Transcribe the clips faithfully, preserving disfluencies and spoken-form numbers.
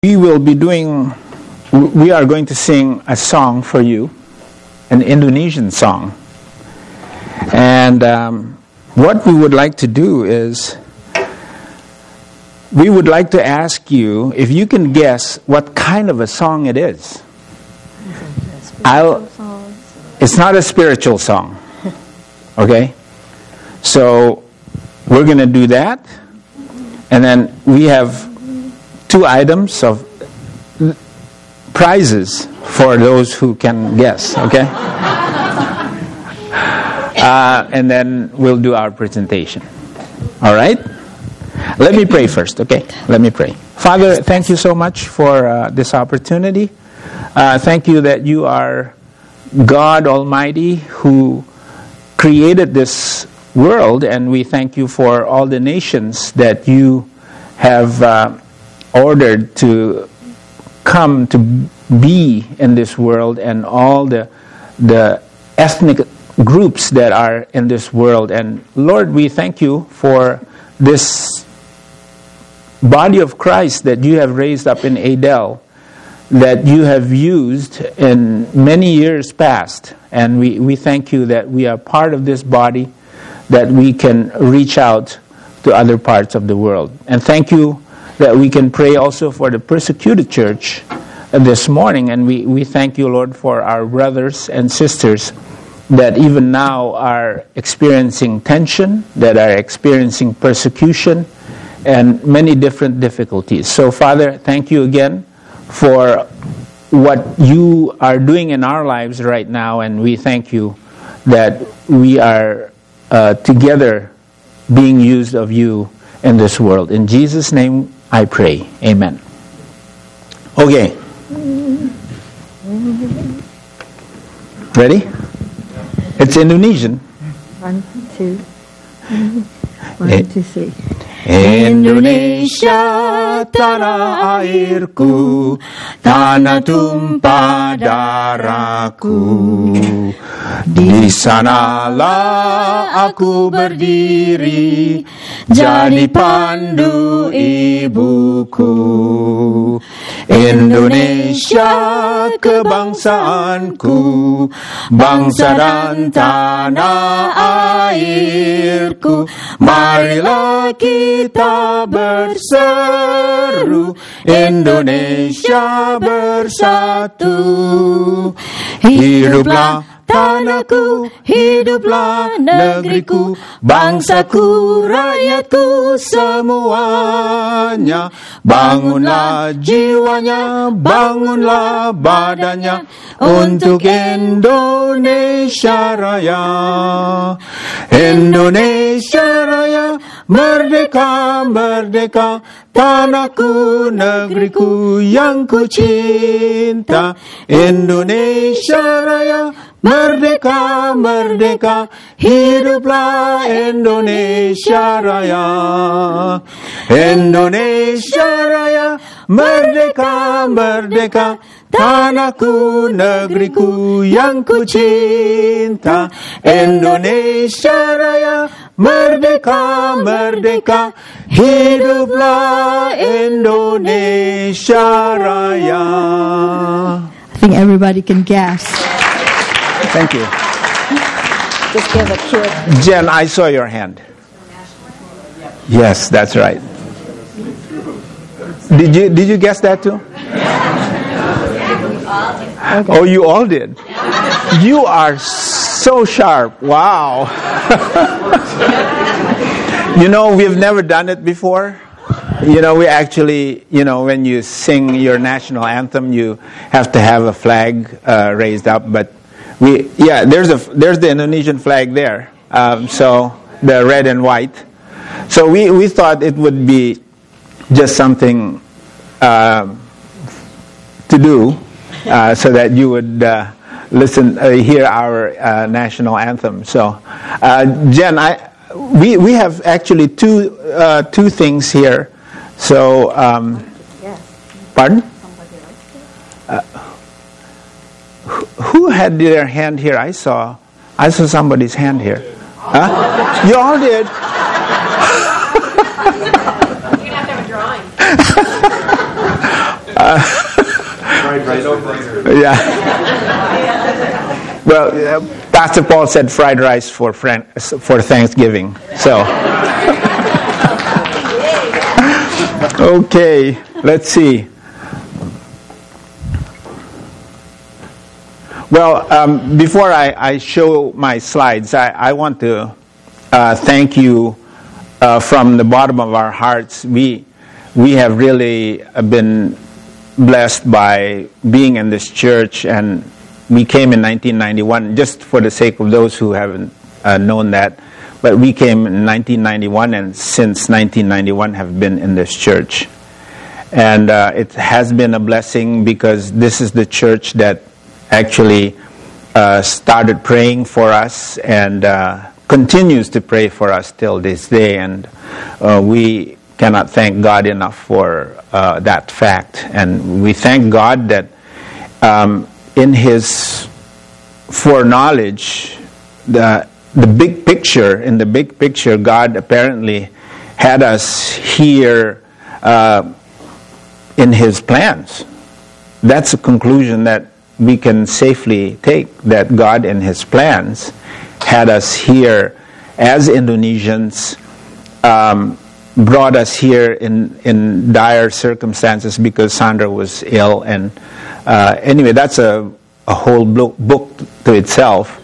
We will be doing, we are going to sing a song for you, an Indonesian song. And um, what we would like to do is, we would like to ask you if you can guess what kind of a song it is. I'll, it's not a spiritual song. Okay? So, we're going to do that. And then we have two items of prizes for those who can guess, okay? Uh, and then we'll do our presentation. All right? Let me pray first, okay? Let me pray. Father, thank you so much for uh, this opportunity. Uh, thank you that you are God Almighty who created this world, and we thank you for all the nations that you have uh, ordered to come to be in this world, and all the the ethnic groups that are in this world. And Lord, we thank you for this body of Christ that you have raised up in Adel, that you have used in many years past. And we, we thank you that we are part of this body, that we can reach out to other parts of the world. And thank you that we can pray also for the persecuted church this morning. And we, we thank you, Lord, for our brothers and sisters that even now are experiencing tension, that are experiencing persecution, and many different difficulties. So, Father, thank you again for what you are doing in our lives right now, and we thank you that we are uh, together being used of you in this world. In Jesus' name I pray. Amen. Okay. Ready? It's Indonesian. One, two. One, Eh. two, three. Indonesia, tanah airku, tanah tumpah darahku. Di sanalah aku berdiri, jadi pandu ibuku. Indonesia kebangsaanku, bangsa dan tanah airku. Marilah kita berseru, Indonesia bersatu. Hiduplah tanahku, hiduplah negeriku, bangsaku, rakyatku semuanya. Bangunlah jiwanya, bangunlah badannya untuk Indonesia Raya. Indonesia Raya, merdeka, merdeka, tanahku, negeriku yang ku cinta. Indonesia Raya, merdeka, merdeka, hiduplah Indonesia Raya. Indonesia Raya, merdeka, merdeka, tanahku, negeriku yang ku cinta. Indonesia Raya, merdeka, merdeka, hiduplah Indonesia Raya. I think everybody can gasp. Thank you. Just give a kid. Jen, I saw your hand. Yes, that's right. Did you did you guess that too? Okay. Oh, you all did. You are so sharp. Wow. You know, we've never done it before. You know, we actually, you know, when you sing your national anthem, you have to have a flag uh, raised up. But we, yeah, there's a there's the Indonesian flag there. Um, so the red and white. So we, we thought it would be just something uh, to do, uh, so that you would uh, listen, uh, hear our uh, national anthem. So, uh, Jen, I we we have actually two uh, two things here. So, um, Yes. pardon? Uh, who, who had their hand here? I saw, I saw somebody's hand here. Huh? You all did. Fried rice for dinner. Yeah. Well, uh, Pastor Paul said fried rice for friend, for Thanksgiving. So. Okay, let's see. Well, um, before I, I show my slides, I, I want to uh, thank you uh, from the bottom of our hearts. We we have really been blessed by being in this church, and we came in nineteen ninety-one. Just for the sake of those who haven't uh, known that, but we came in nineteen ninety-one, and since nineteen ninety-one have been in this church, and uh, it has been a blessing because this is the church that actually uh, started praying for us and uh, continues to pray for us till this day, and uh, we cannot thank God enough for uh, that fact. And we thank God that um, in His foreknowledge, the the big picture, in the big picture, God apparently had us here uh, in His plans. That's a conclusion that we can safely take, that God in His plans had us here as Indonesians, um, brought us here in, in dire circumstances because Sandra was ill. And uh, anyway, that's a, a whole book, book to itself.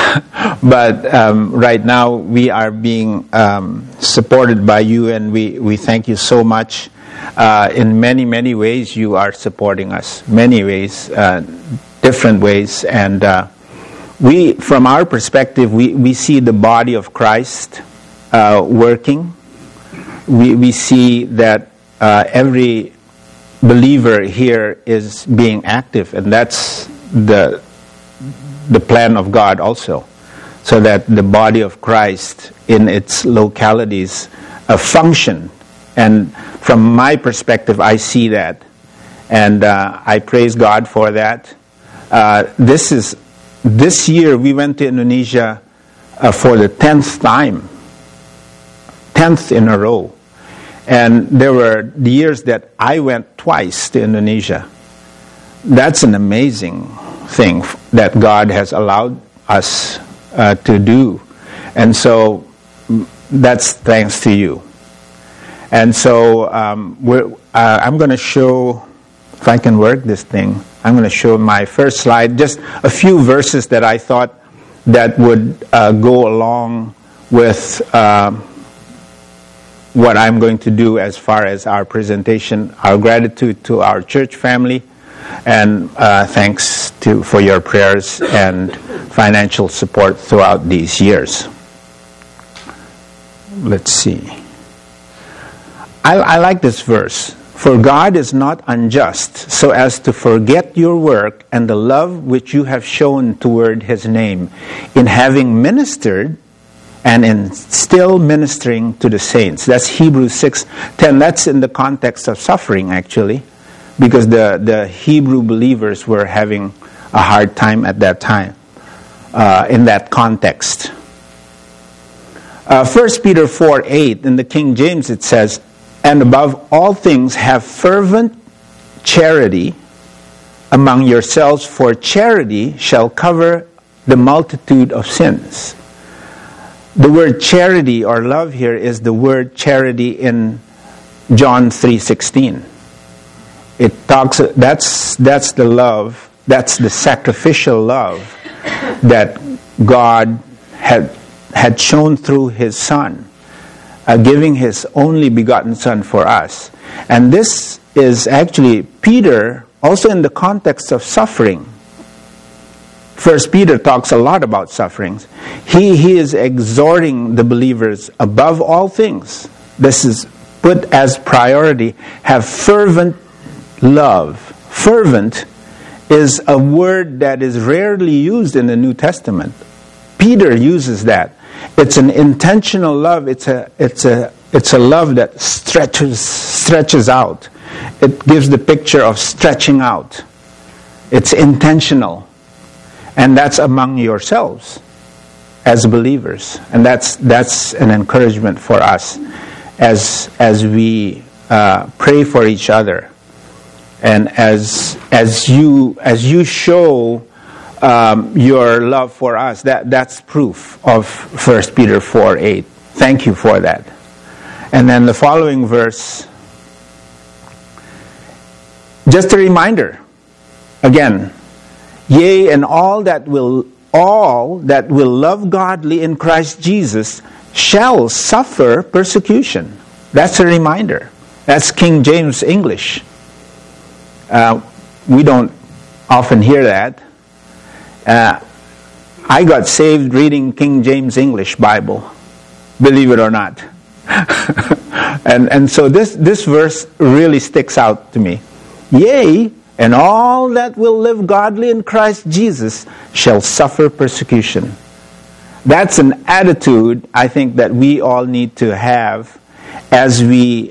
But um, right now we are being um, supported by you, and we, we thank you so much. Uh, in many, many ways, you are supporting us. Many ways, uh, different ways. And uh, we, from our perspective, we, we see the body of Christ uh, working. We, we see that uh, every believer here is being active, and that's the the plan of God also, so that the body of Christ in its localities uh, function. And from my perspective, I see that, and uh, I praise God for that. Uh, this is this year we went to Indonesia uh, for the tenth time, tenth in a row, and there were the years that I went twice to Indonesia. That's an amazing thing that God has allowed us uh, to do, and so that's thanks to you. And so um, we're, uh, I'm going to show, if I can work this thing, I'm going to show my first slide, just a few verses that I thought that would uh, go along with uh, what I'm going to do as far as our presentation, our gratitude to our church family, and uh, thanks to for your prayers and financial support throughout these years. Let's see. I, I like this verse. For God is not unjust, so as to forget your work and the love which you have shown toward His name, in having ministered and in still ministering to the saints. That's Hebrews six ten. That's in the context of suffering, actually, because the, the Hebrew believers were having a hard time at that time, uh, in that context. Uh, First Peter four eight, in the King James it says, and above all things have fervent charity among yourselves, for charity shall cover the multitude of sins. The word charity or love here is the word charity in John three sixteen. It talks, that's that's the love, that's the sacrificial love that God had had shown through His Son, uh, giving His only begotten Son for us. And this is actually Peter, also in the context of suffering. First Peter talks a lot about sufferings. He, he is exhorting the believers above all things. This is put as priority. Have fervent love. Fervent is a word that is rarely used in the New Testament. Peter uses that. It's an intentional love. It's a it's a it's a love that stretches stretches out. It gives the picture of stretching out. It's intentional. And that's among yourselves as believers. And that's that's an encouragement for us as as we uh, pray for each other And as as you as you show um, your love for us, that, that's proof of First Peter four eight. Thank you for that. And then the following verse, just a reminder, again, yea, and all that will all that will love godly in Christ Jesus shall suffer persecution. That's a reminder. That's King James English. Uh, we don't often hear that. Uh, I got saved reading King James English Bible, believe it or not. and and so this, this verse really sticks out to me. Yea, and all that will live godly in Christ Jesus shall suffer persecution. That's an attitude, I think, that we all need to have as we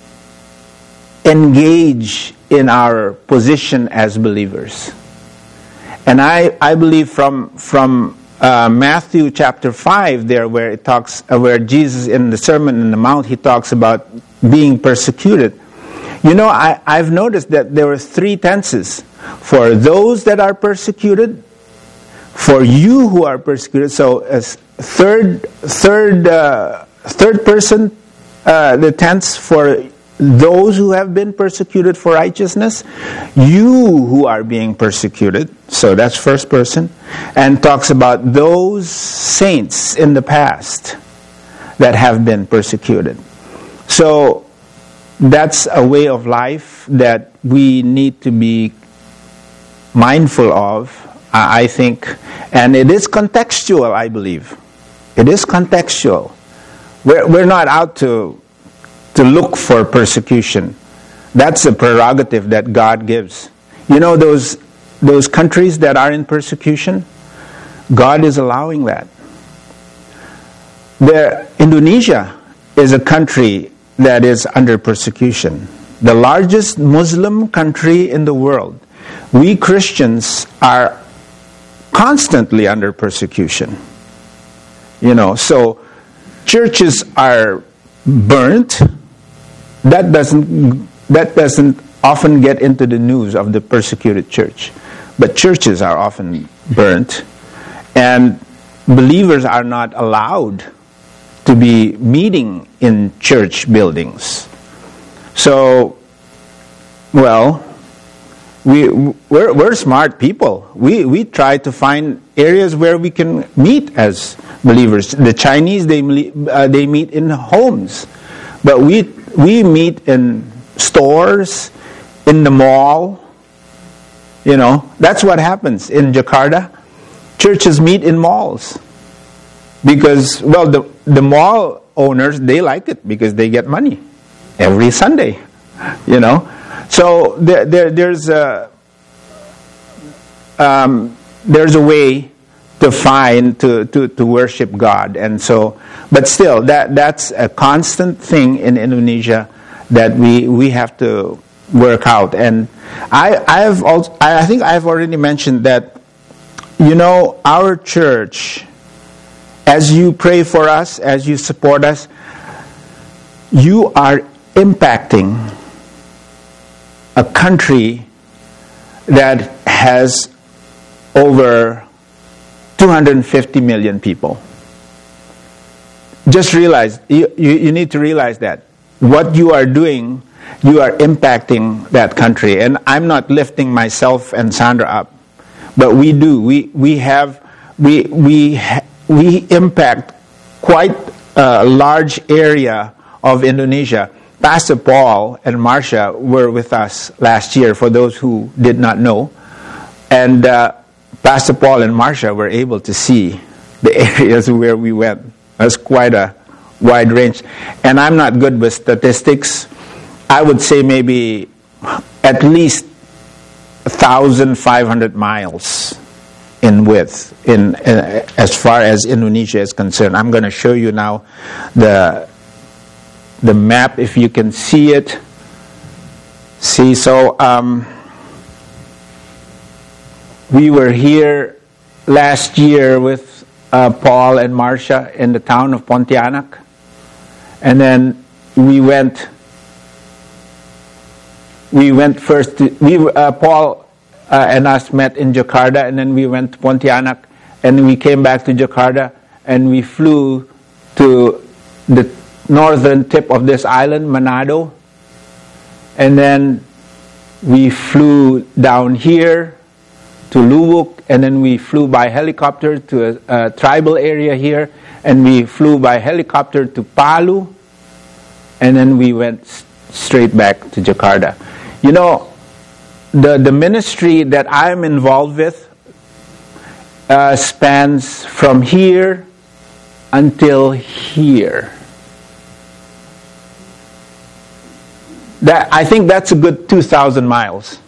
engage in our position as believers. And I, I believe from from uh, Matthew chapter five there, where it talks, uh, where Jesus in the Sermon on the Mount, he talks about being persecuted. You know, I, I've noticed that there are three tenses: for those that are persecuted, for you who are persecuted. So as third third uh, third person, uh, the tense for those who have been persecuted for righteousness, you who are being persecuted. So that's first person, and talks about those saints in the past that have been persecuted. So that's a way of life that we need to be mindful of, I think, and it is contextual, I believe. It is contextual. We're, we're not out to to look for persecution. That's a prerogative that God gives. You know, those those countries that are in persecution, God is allowing that. There, Indonesia is a country that is under persecution. The largest Muslim country in the world. We Christians are constantly under persecution. You know, so churches are burnt. That doesn't that doesn't often get into the news of the persecuted church. But churches are often burnt, and believers are not allowed to be meeting in church buildings. So, well, we we're, we're smart people. We we try to find areas where we can meet as believers. The Chinese, they uh, they meet in homes, but we we meet in stores, in the mall. You know, that's what happens in Jakarta. Churches meet in malls because, well, the the mall owners, they like it because they get money every Sunday. You know, so there, there there's a um, there's a way to find to, to, to worship God, and so, but still, that that's a constant thing in Indonesia that we we have to work out. And I I've also I think I've already mentioned that, you know, our church, as you pray for us, as you support us, you are impacting a country that has over two hundred fifty million people. Just realize, you, you, you need to realize that what you are doing, you are impacting that country. And I'm not lifting myself and Sandra up, but we do. We we have we we we impact quite a large area of Indonesia. Pastor Paul and Marcia were with us last year, for those who did not know. And uh, Pastor Paul and Marcia were able to see the areas where we went. That's quite a wide range. And I'm not good with statistics. I would say maybe at least one thousand five hundred miles in width, in, in as far as Indonesia is concerned. I'm going to show you now the the map, if you can see it. See, so um, we were here last year with uh, Paul and Marcia in the town of Pontianak, and then we went we went first to, we, uh, Paul uh, and us met in Jakarta, and then we went to Pontianak, and we came back to Jakarta, and we flew to the northern tip of this island, Manado, and then we flew down here to Luwuk, and then we flew by helicopter to a, a tribal area here, and we flew by helicopter to Palu, and then we went s- straight back to Jakarta. You know, the, the ministry that I'm involved with uh, spans from here until here. That, I think that's a good two thousand miles.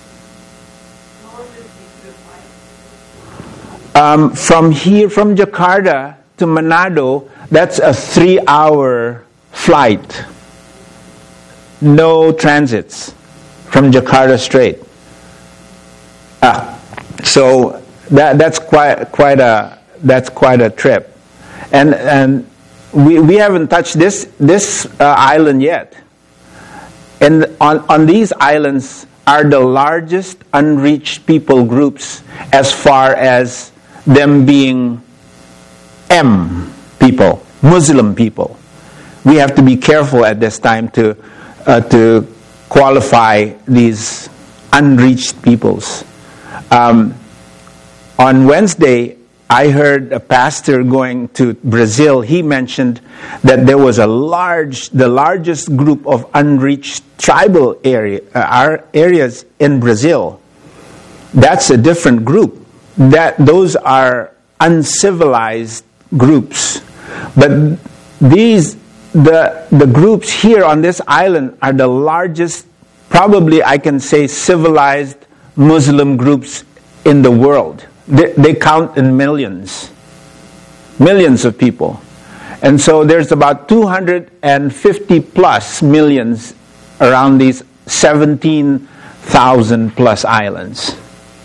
Um, from here, from Jakarta to Manado, that's a three-hour flight. No transits from Jakarta straight. Ah, so that that's quite quite a that's quite a trip, and and we we haven't touched this this uh, island yet. And on on these islands are the largest unreached people groups as far as them being M people, Muslim people. We have to be careful at this time to uh, to qualify these unreached peoples. Um, on Wednesday, I heard a pastor going to Brazil. He mentioned that there was a large, the largest group of unreached tribal area, uh, areas in Brazil. That's a different group. That those are uncivilized groups. But these, the the groups here on this island are the largest, probably I can say, civilized Muslim groups in the world. They, they count in millions. Millions of people. And so there's about two hundred fifty plus millions around these seventeen thousand plus islands.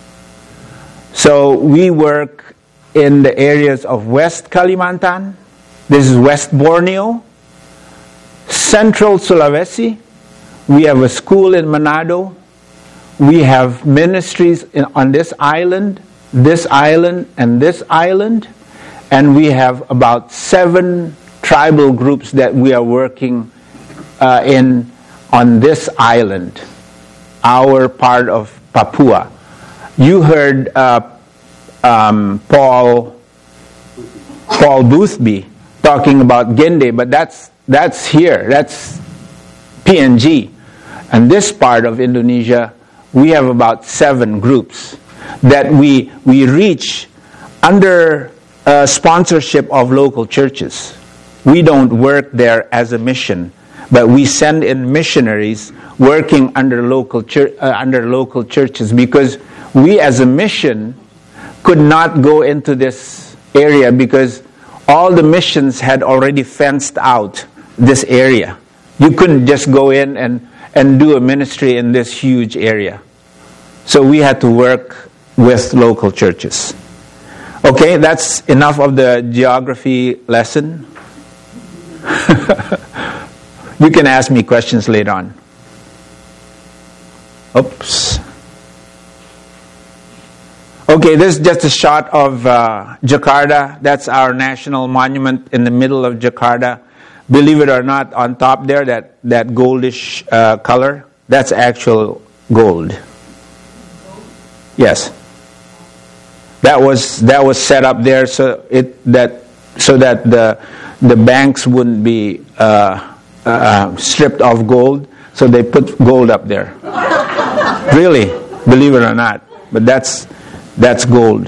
So we work in the areas of West Kalimantan, this is West Borneo, Central Sulawesi, we have a school in Manado, we have ministries in, on this island, this island, and this island, and we have about seven tribal groups that we are working uh, in on this island, our part of Papua. You heard uh, um, Paul Paul Boothby talking about Gende, but that's that's here. That's P N G. And this part of Indonesia, we have about seven groups that we we reach under uh, sponsorship of local churches. We don't work there as a mission, but we send in missionaries working under local church, uh, under local churches, because we as a mission could not go into this area because all the missions had already fenced out this area. You couldn't just go in and, and do a ministry in this huge area. So we had to work with local churches. Okay, that's enough of the geography lesson. You can ask me questions later on. Oops. Okay, this is just a shot of uh, Jakarta. That's our national monument in the middle of Jakarta. Believe it or not, on top there, that, that goldish uh, color, that's actual gold. Yes. That was that was set up there so it that so that the the banks wouldn't be uh, uh, stripped of gold. So they put gold up there. Really, believe it or not, but that's that's gold.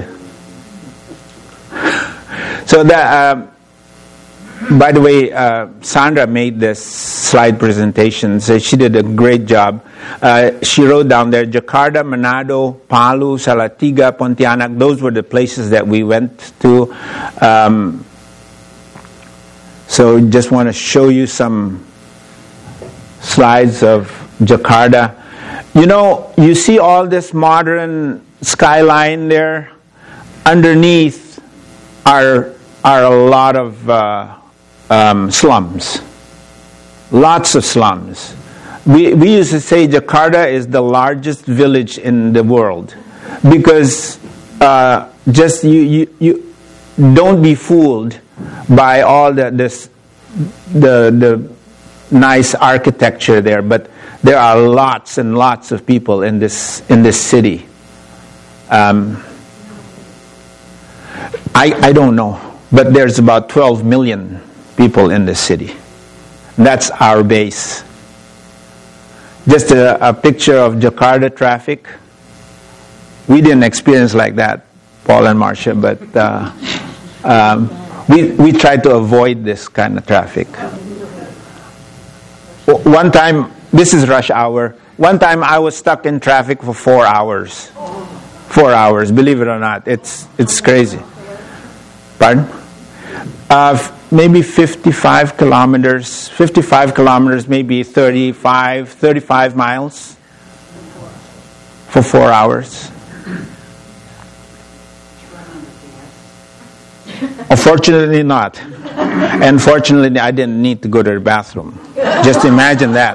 So that. Um, By the way, uh, Sandra made this slide presentation, so she did a great job. Uh, she wrote down there, Jakarta, Manado, Palu, Salatiga, Pontianak, those were the places that we went to. Um, so just want to show you some slides of Jakarta. You know, you see all this modern skyline there? Underneath are, are a lot of... Uh, Um, slums, lots of slums. we, we used to say Jakarta is the largest village in the world because uh, just you, you, you don't be fooled by all the, this, the, the nice architecture there, but there are lots and lots of people in this, in this city. Um, I, I don't know, but there's about twelve million people in this city. That's our base. Just a, a picture of Jakarta traffic. We didn't experience like that, Paul and Marcia, but uh, um, we we tried to avoid this kind of traffic. One time, this is rush hour. One time I was stuck in traffic for four hours. Four hours, believe it or not. It's it's crazy. Pardon? Uh, maybe fifty-five kilometers. fifty-five kilometers, maybe thirty-five, thirty-five miles for four hours. Unfortunately not. And fortunately I didn't need to go to the bathroom. Just imagine that.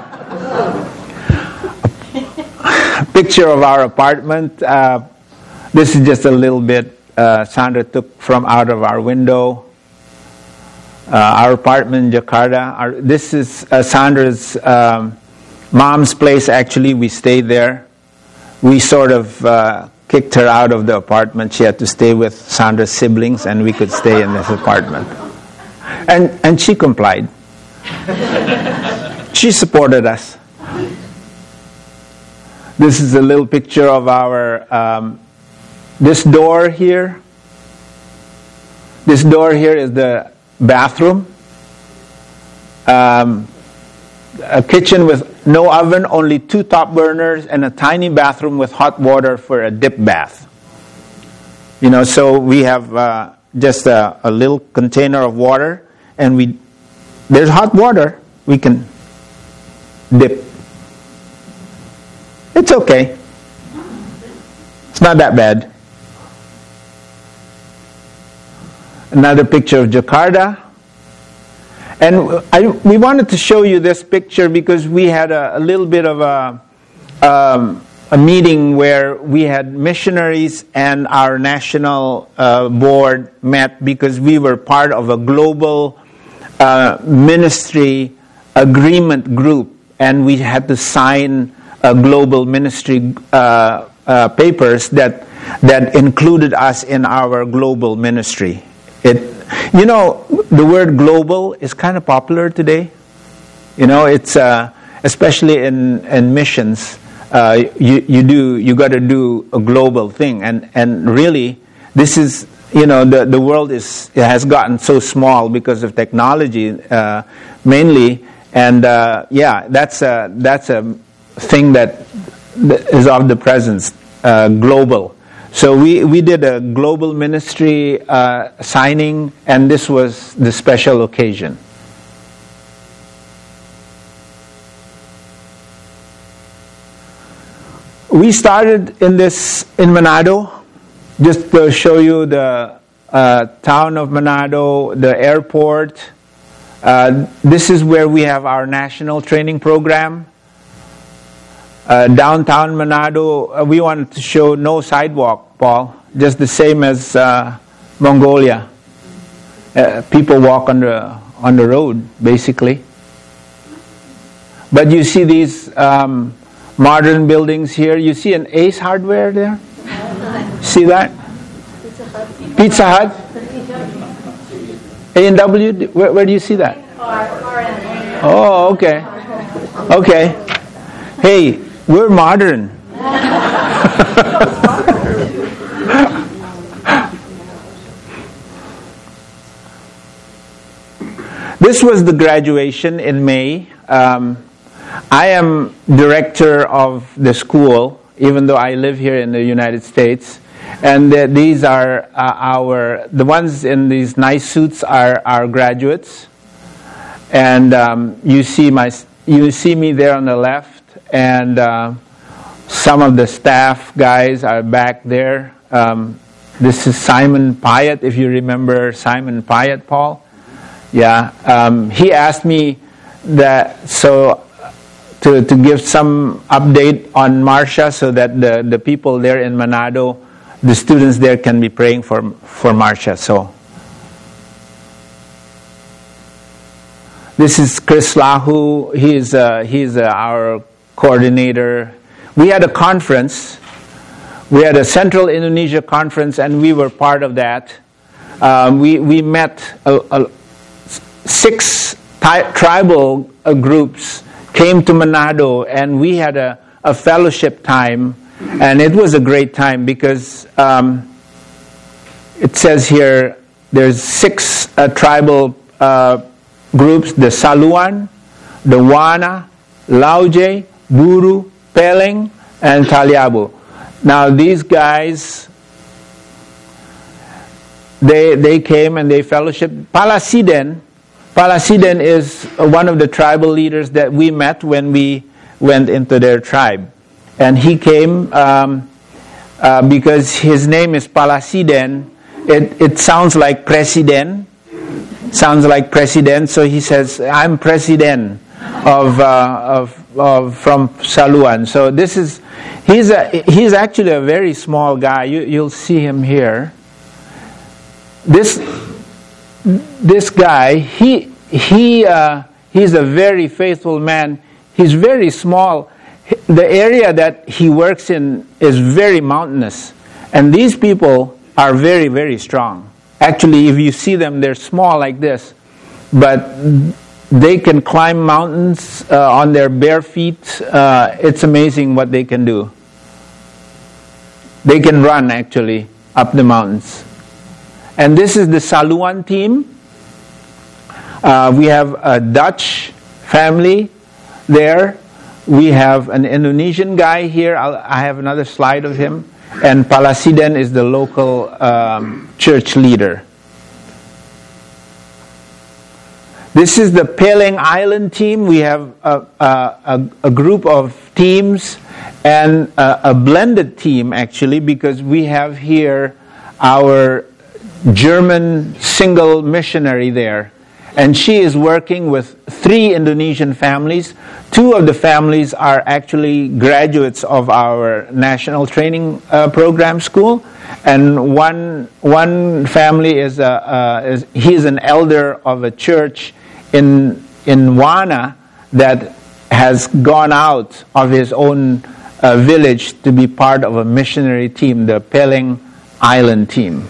Picture of our apartment. Uh, this is just a little bit uh, Sandra took from out of our window. Uh, our apartment in Jakarta. Our, this is uh, Sandra's um, mom's place. Actually, we stayed there. We sort of uh, kicked her out of the apartment. She had to stay with Sandra's siblings, and we could stay in this apartment. And and she complied. She supported us. This is a little picture of our, um, this door here. This door here is the bathroom. Um, a kitchen with no oven, only two top burners, and a tiny bathroom with hot water for a dip bath. You know, so we have uh, just a, a little container of water, and we there's hot water. We can dip. It's okay. It's not that bad. Another picture of Jakarta. And I, we wanted to show you this picture because we had a, a little bit of a, um, a meeting where we had missionaries and our national uh, board met because we were part of a global uh, ministry agreement group, and we had to sign a global ministry uh, uh, papers that that included us in our global ministry. It, you know, the word global is kind of popular today. You know, it's uh, especially in in missions. Uh, you you do you got to do a global thing, and and really, this is, you know, the the world is has gotten so small because of technology, uh, mainly, and uh, yeah, that's a that's a thing that is of the presence, uh, global. So we, we did a global ministry uh, signing, and this was the special occasion. We started in this in Manado, just to show you the uh, town of Manado, the airport. Uh, this is where we have our national training program. Uh, downtown Manado, uh, we wanted to show no sidewalk, Paul, just the same as uh, Mongolia. Uh, people walk on the on the road, basically. But you see these um, modern buildings here. You see an Ace Hardware there? See that? Pizza Hut? A and W? Where, where do you see that? Oh, okay. Okay. Hey, we're modern. This was the graduation in May. Um, I am director of the school, even though I live here in the United States. And uh, these are uh, our, the ones in these nice suits are our graduates. And um, you see my, you see me there on the left. And uh, some of the staff guys are back there. Um, this is Simon Pyatt, if you remember Simon Pyatt, Paul. Yeah, um, he asked me that, so to, to give some update on Marcia so that the, the people there in Manado, the students there can be praying for, for Marcia. So, this is Chris Lahu. He's, uh, he's uh, our coordinator. We had a conference. We had a Central Indonesia conference, and we were part of that. Um, we, we met a, a, six tri- tribal uh, groups came to Manado, and we had a, a fellowship time, and it was a great time because um, it says here there's six uh, tribal uh, groups: the Saluan, the Wana, Lauje, Buru, Peleng, and Taliabu. Now these guys, they they came and they fellowshiped. Palasiden, Palasiden is one of the tribal leaders that we met when we went into their tribe. And he came um, uh, because his name is Palasiden. It, it sounds like president. Sounds like president. So he says, I'm president of, uh, of, of from Saluan. So this is, he's, a, he's actually a very small guy. You, you'll see him here. This this guy, he he uh, he's a very faithful man. He's very small. The area that he works in is very mountainous, and these people are very very strong. Actually, if you see them, they're small like this, but they can climb mountains uh, on their bare feet. Uh, it's amazing what they can do. They can run actually up the mountains. And this is the Saluan team. Uh, we have a Dutch family there. We have an Indonesian guy here. I'll, I have another slide of him. And Palasiden is the local um, church leader. This is the Peleng Island team. We have a, a, a group of teams and a, a blended team actually, because we have here our German single missionary there, and she is working with three Indonesian families. Two of the families are actually graduates of our national training uh, program school, and one one family is a uh, is he is an elder of a church in in Wana that has gone out of his own uh, village to be part of a missionary team, the Peleng Island team.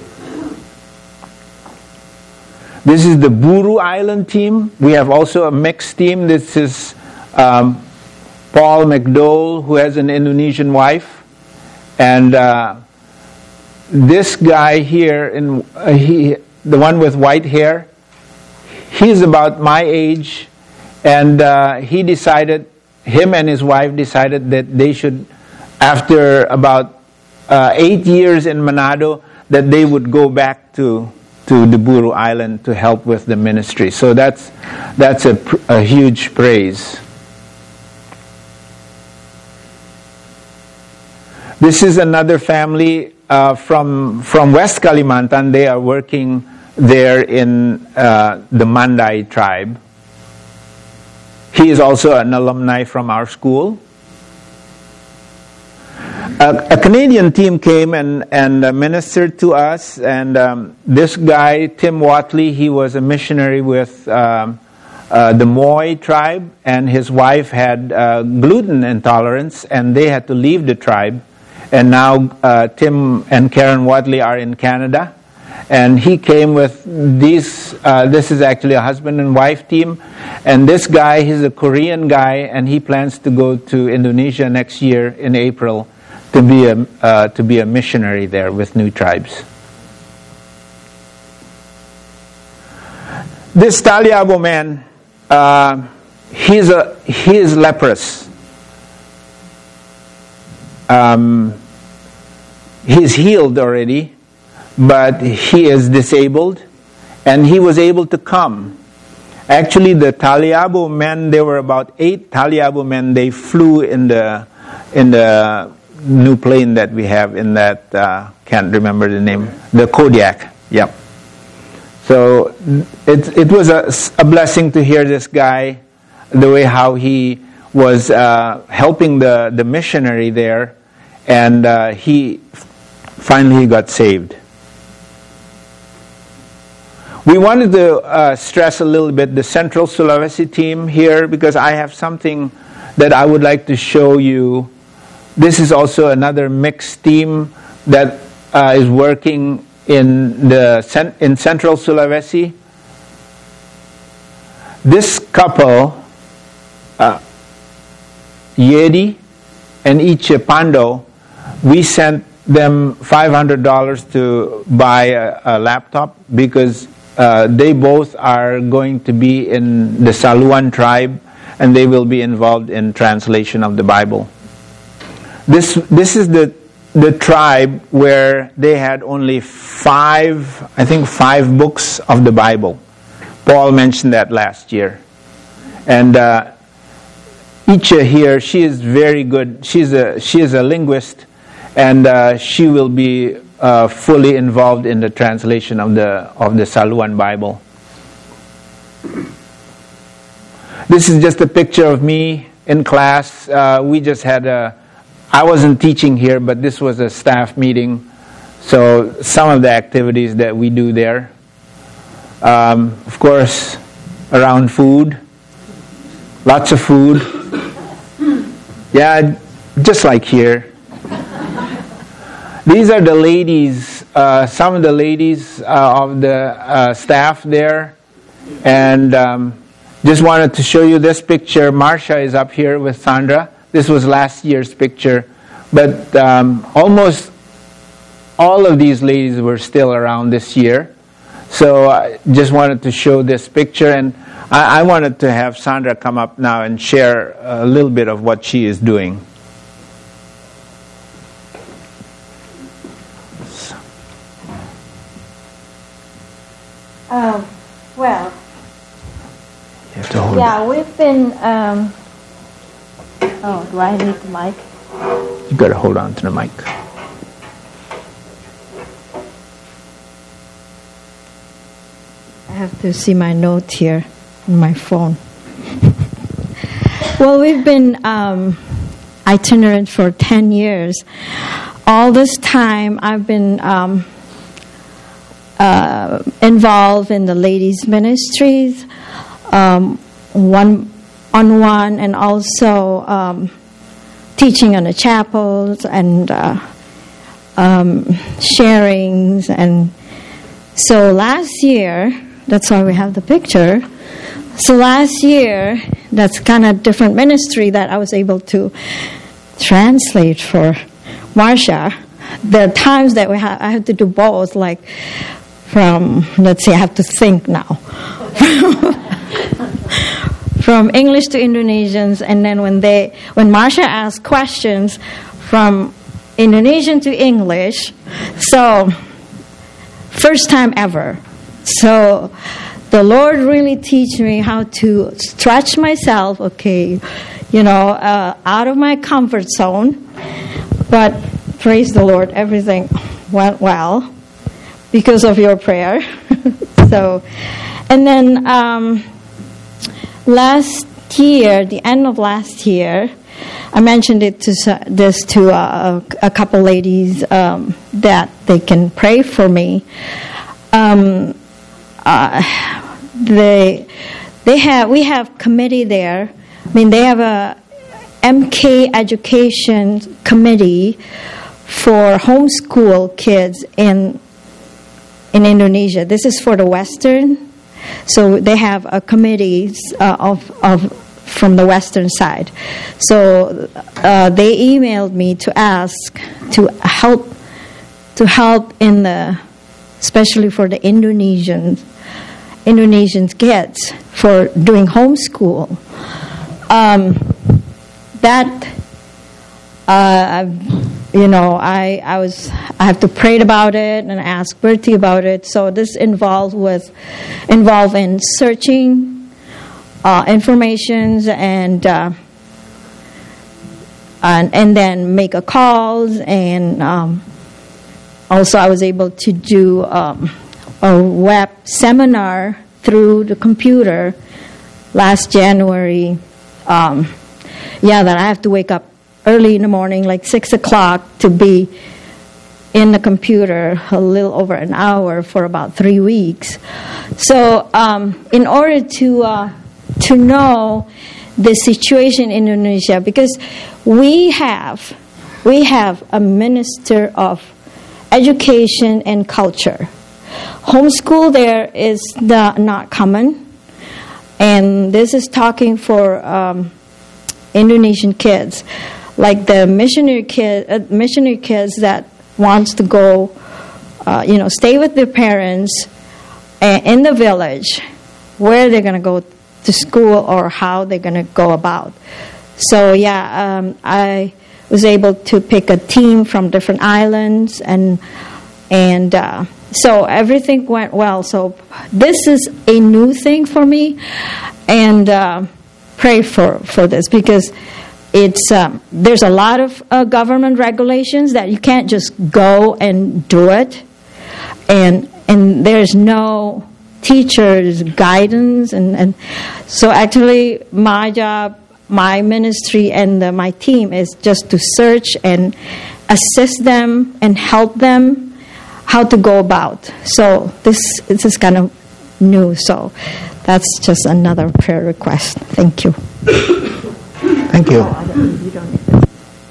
This is the Buru Island team. We have also a mixed team. This is um, Paul McDowell, who has an Indonesian wife. And uh, this guy here, in, uh, he, the one with white hair, he's about my age. And uh, he decided, him and his wife decided that they should, after about uh, eight years in Manado, that they would go back to to the Buru Island to help with the ministry. So that's that's a, a huge praise. This is another family uh, from from West Kalimantan. They are working there in uh, the Mandai tribe. He is also an alumni from our school. A, a Canadian team came and, and uh, ministered to us, and um, this guy, Tim Watley, he was a missionary with um, uh, the Moy tribe, and his wife had uh, gluten intolerance, and they had to leave the tribe. And now uh, Tim and Karen Watley are in Canada, and he came with these, uh, this is actually a husband and wife team, and this guy, he's a Korean guy, and he plans to go to Indonesia next year in April to be a uh, to be a missionary there with New Tribes. This Taliabo man, uh, he's a he is leprous. Um, he's healed already, but he is disabled, and he was able to come. Actually, the Taliabo men, there were about eight Taliabo men. They flew in the in the new plane that we have in that, uh, can't remember the name, the Kodiak. Yep. So it it was a, a blessing to hear this guy, the way how he was uh, helping the, the missionary there, and uh, he finally got saved. We wanted to uh, stress a little bit the Central Sulawesi team here, because I have something that I would like to show you. This is also another mixed team that uh, is working in the in Central Sulawesi. This couple, uh, Yedi and Iche Pando, we sent them five hundred dollars to buy a, a laptop, because uh, they both are going to be in the Saluan tribe, and they will be involved in translation of the Bible. This this is the the tribe where they had only five, I think five books of the Bible. Paul mentioned that last year. And uh, Icha here, she is very good. She's a she is a linguist, and uh, she will be uh, fully involved in the translation of the of the Saluan Bible. This is just a picture of me in class. Uh, we just had a. I wasn't teaching here, but this was a staff meeting. So some of the activities that we do there. Um, of course, around food. Lots of food. Yeah, just like here. These are the ladies, uh, some of the ladies uh, of the uh, staff there. And um, just wanted to show you this picture. Marcia is up here with Sandra. This was last year's picture. But um, almost all of these ladies were still around this year. So I just wanted to show this picture. And I, I wanted to have Sandra come up now and share a little bit of what she is doing. Um, well, You have to hold yeah, we've been. Um, oh, do I need the mic? You got to hold on to the mic. I have to see my note here on my phone. Well, we've been um, itinerant for ten years. All this time, I've been um, uh, involved in the ladies' ministries, um, one on one, and also um, teaching in the chapels and uh, um, sharings. And so last year, that's why we have the picture. So last year, that's kind of different ministry that I was able to translate for Marcia. There are times that we ha- I have to do both, like from, let's say I have to think now. From English to Indonesians, and then when they, when Marcia asks questions, from Indonesian to English. So, first time ever. So, the Lord really teach me how to stretch myself, okay, you know, uh, out of my comfort zone. But praise the Lord, everything went well because of your prayer. So, and then um, last year, the end of last year, I mentioned it to this to uh, a couple ladies um, that they can pray for me. Um, Uh, they they have we have committee there. I mean, they have a M K education committee for homeschool kids in in Indonesia. This is for the Western, so they have a committee uh, of of from the Western side. So uh, they emailed me to ask to help to help in the, especially for the Indonesians. Indonesian kids for doing homeschool. Um, that, uh, you know, I I was I have to pray about it and ask Bertie about it. So this involved with involved in searching uh, informations and uh, and and then make a calls, and um, also I was able to do. Um, a web seminar through the computer last January. Um, yeah, that I have to wake up early in the morning, like six o'clock, to be in the computer a little over an hour for about three weeks. So um, in order to uh, to know the situation in Indonesia, because we have we have a minister of education and culture. Homeschool there is the, not common, and this is talking for um, Indonesian kids, like the missionary kid, uh, missionary kids that wants to go, uh, you know, stay with their parents uh, in the village, where they're going to go to school or how they're going to go about. So yeah, um, I was able to pick a team from different islands, and and uh, so everything went well. So this is a new thing for me, and uh, pray for, for this, because it's um, there's a lot of uh, government regulations that you can't just go and do it, and and there's no teachers guidance, and, and so actually my job, my ministry, and uh, my team is just to search and assist them and help them how to go about. So this, this is kind of new. So that's just another prayer request. Thank you. Thank you. Oh, you don't need that.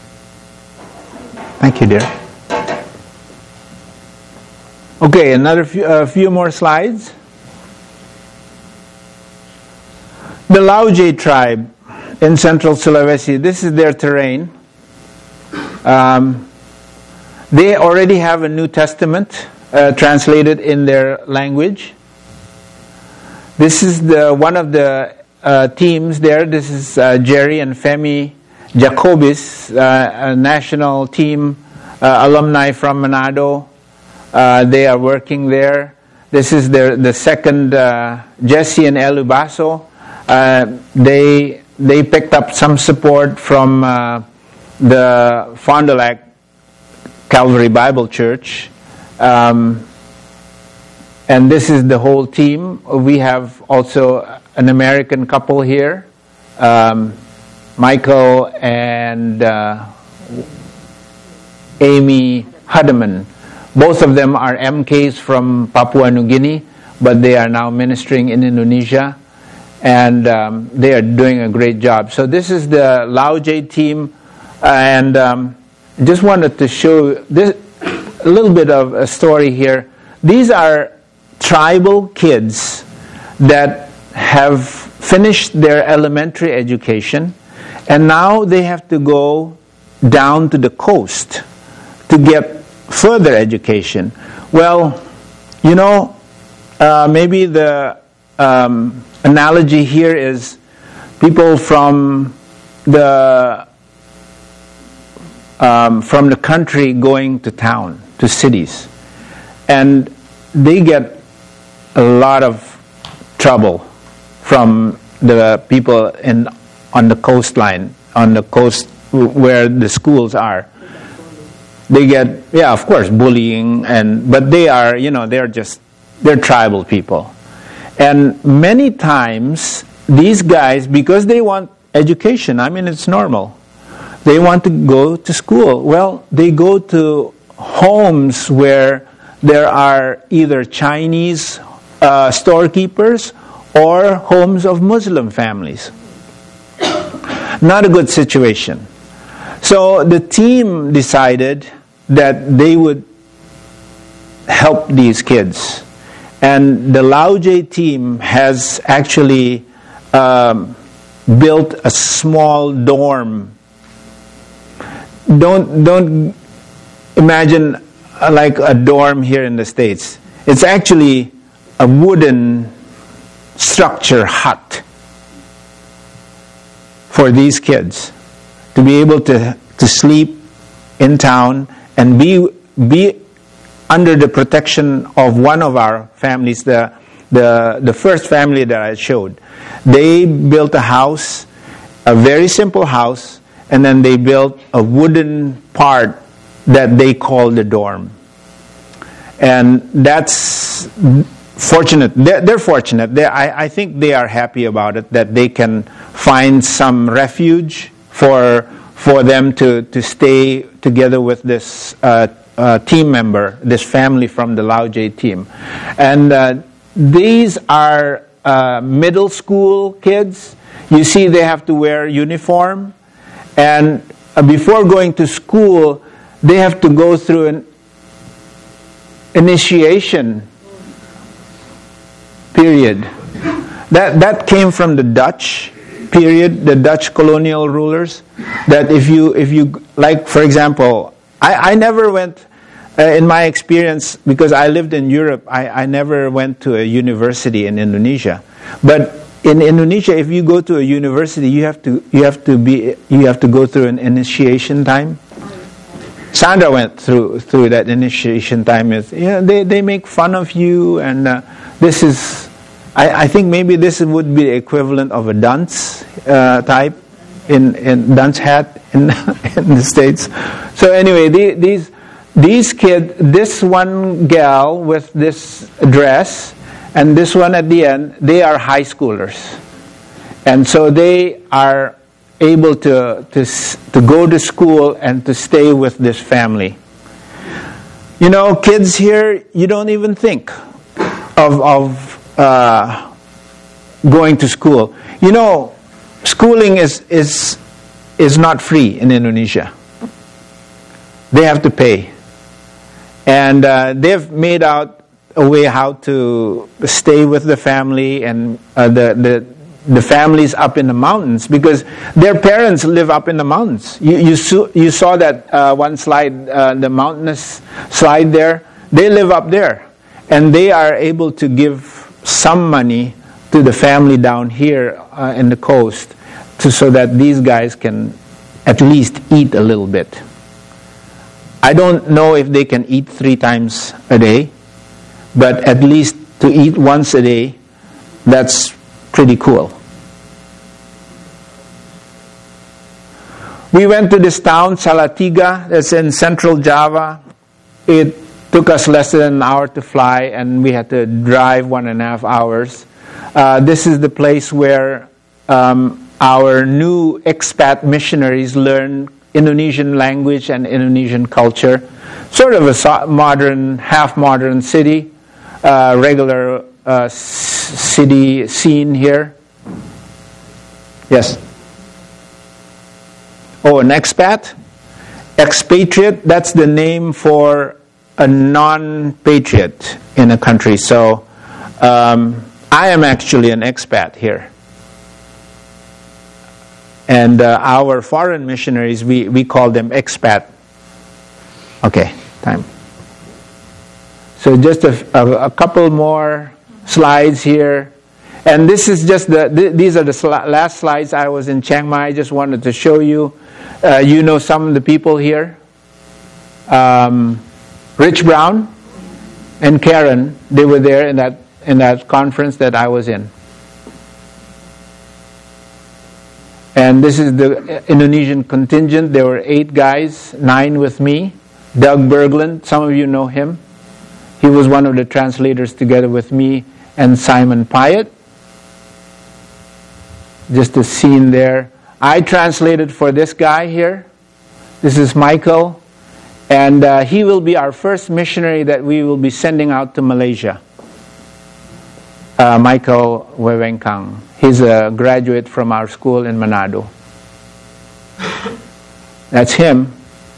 Thank you, dear. Okay, another few, uh, few more slides. The Lauje tribe in central Sulawesi, this is their terrain. Um, they already have a New Testament uh, translated in their language. This is the one of the uh, teams there. This is uh, Jerry and Femi Jacobis, uh, a national team, uh, alumni from Manado. Uh, they are working there. This is their, the second, uh, Jesse and Elubaso. Uh, they they picked up some support from uh, the Fond du Lac Calvary Bible Church, um, and this is the whole team. We have also an American couple here, um, Michael and uh, Amy Hudeman. Both of them are M Ks from Papua New Guinea, but they are now ministering in Indonesia. And um, they are doing a great job. So this is the Lauje team, and um, just wanted to show this a little bit of a story here. These are tribal kids that have finished their elementary education, and now they have to go down to the coast to get further education. Well, you know, uh, maybe the um, analogy here is people from the um, from the country going to town, to cities, and they get a lot of trouble from the people in on the coastline, on the coast where the schools are. They get, yeah, of course, bullying, and but they are, you know, they're just they're tribal people. And many times, these guys, because they want education, I mean, it's normal. They want to go to school. Well, they go to homes where there are either Chinese uh, storekeepers or homes of Muslim families. Not a good situation. So the team decided that they would help these kids. And the Lauje team has actually um, built a small dorm. Don't don't imagine like a dorm here in the States. It's actually a wooden structure hut for these kids to be able to, to sleep in town and be be under the protection of one of our families, the the the first family that I showed. They built a house, a very simple house, and then they built a wooden part that they call the dorm. And that's fortunate. They're, they're fortunate. They're, I, I think they are happy about it, that they can find some refuge for for them to, to stay together with this uh, uh, team member, this family from the Lao J team. And uh, these are uh, middle school kids. You see they have to wear uniform. And uh, before going to school, they have to go through an initiation period. That that came from the Dutch period, the Dutch colonial rulers. That if you if you like, for example, I, I never went uh, in my experience, because I lived in Europe. I, I never went to a university in Indonesia. But in Indonesia, if you go to a university, you have to you have to be you have to go through an initiation time. Sandra went through through that initiation time. Is yeah, they they make fun of you, and uh, this is, I, I think maybe this would be the equivalent of a dunce uh, type in in dunce hat in in the States. So anyway, the, these these kids, this one gal with this dress, and this one at the end, they are high schoolers, and so they are able to, to to go to school and to stay with this family. You know, kids here, you don't even think of of uh, going to school. You know, schooling is is is not free in Indonesia. They have to pay, and uh, they've made out a way how to stay with the family and uh, the the. The families up in the mountains, because their parents live up in the mountains. You you, su- you saw that uh, one slide, uh, the mountainous slide there. They live up there, and they are able to give some money to the family down here uh, in the coast, to, so that these guys can at least eat a little bit. I don't know if they can eat three times a day, but at least to eat once a day, that's pretty cool. We went to this town, Salatiga, that's in central Java. It took us less than an hour to fly, and we had to drive one and a half hours. Uh, this is the place where um, our new expat missionaries learn Indonesian language and Indonesian culture. Sort of a modern, half-modern city, uh, regular uh, city scene here. Yes? Oh, an expat? Expatriate, that's the name for a non-patriot in a country. So, um, I am actually an expat here. And uh, our foreign missionaries, we, we call them expat. Okay, time. So just a, a, a couple more slides here. And this is just the, th- these are the sl- last slides. I was in Chiang Mai. I just wanted to show you. Uh, you know some of the people here. Um, Rich Brown and Karen, they were there in that in that conference that I was in. And this is the Indonesian contingent. There were eight guys, nine with me. Doug Berglund, some of you know him. He was one of the translators together with me and Simon Pyatt. Just a scene there. I translated for this guy here. This is Michael. And uh, he will be our first missionary that we will be sending out to Malaysia. Uh, Michael Wewengkang. He's a graduate from our school in Manado. That's him.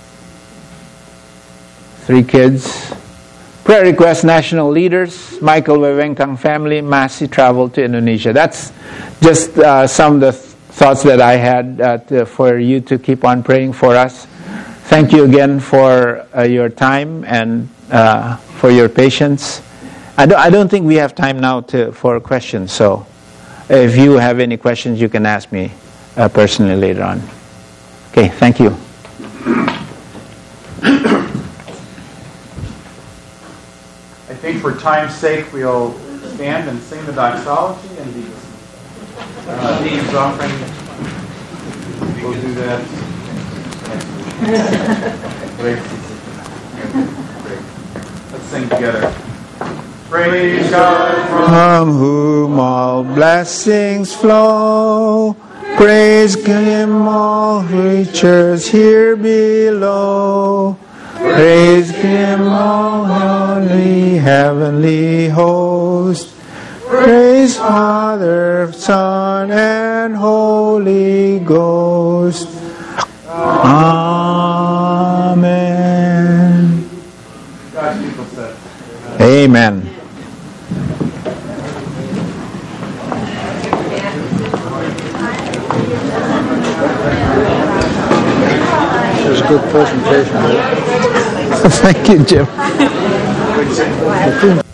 Three kids. Prayer request national leaders. Michael Wewengkang family. Massey travel to Indonesia. That's just uh, some of the th- thoughts that I had uh, to, for you to keep on praying for us. Thank you again for uh, your time and uh, for your patience. I don't, I don't think we have time now to, for questions, so if you have any questions, you can ask me uh, personally later on. Okay, thank you. I think for time's sake, we'll stand and sing the doxology and the uh, Dean's offering. We'll do that next week. Great. Great. Let's sing together. Praise God from whom all blessings flow. Praise Him, all creatures here below. Praise Him, all holy heavenly hosts. Praise Father, Son, and Holy Ghost. Amen. God's people said. Amen. It was a good presentation. Thank you, Jim.